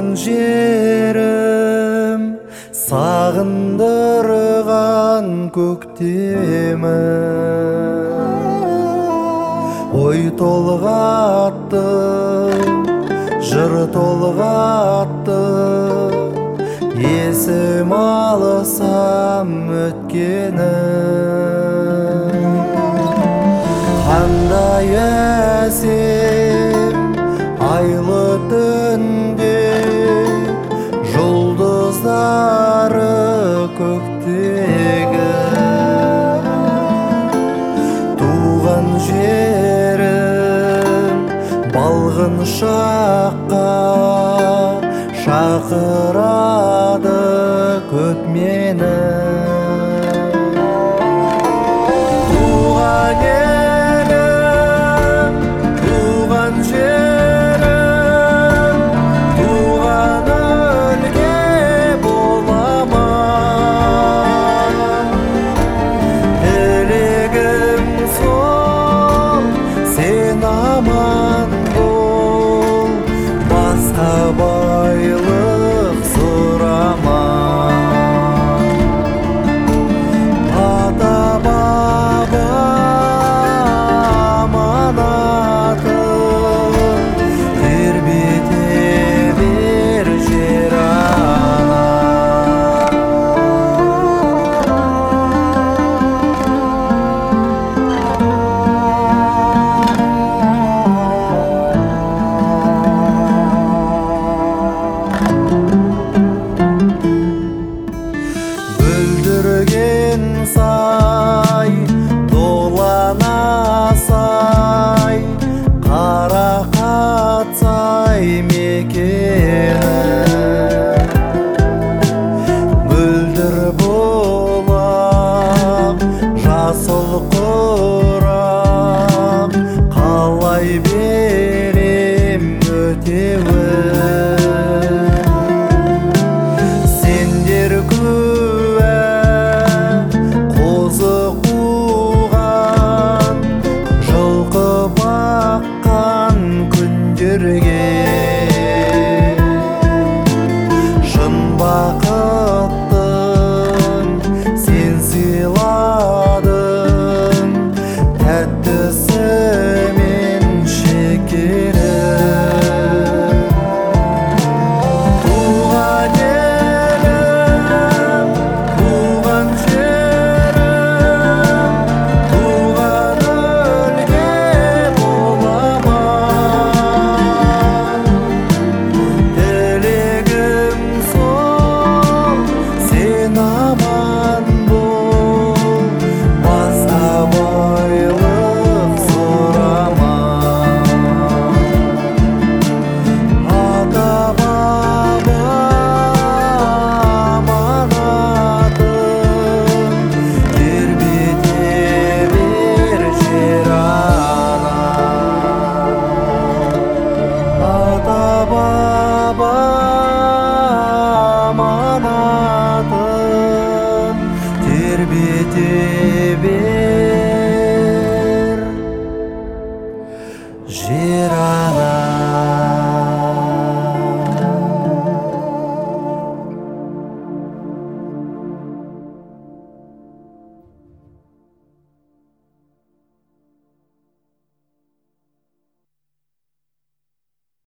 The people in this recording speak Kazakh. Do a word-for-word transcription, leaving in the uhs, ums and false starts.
туған жерім, сағындырған көктемі. Ой толғатты, жыр толғатты, есім алсам өткені. Қандай әсем айлы түнде, жұлдыздары көктегі. Туған жерім балғын шаққа шақырады көт мені. Туған елім, туған жерім, туған өлке болама. Тілегім сол, сен аман бол, басқа байлық сұрама. Ата-баба аманатын тербете бер жер ана. Бүлдірген сай, долана сай, қарақат сай мекені. Бүлдір бұлақ, жасыл құрақ, қалай берем өтеуін. Сендер куә қозы қуған, жылқы баққан күндерге. Шын бақыттың сен сыйладың, тәттісі мен шекері. Туған елім, туған жерім, туған өлке болама. Тілегім сол, сен аман бол, басқа байлық сұрама. Ата-баба аманатын тербете бер жер ана. Ата-баба аманатын тербете бер жер ана.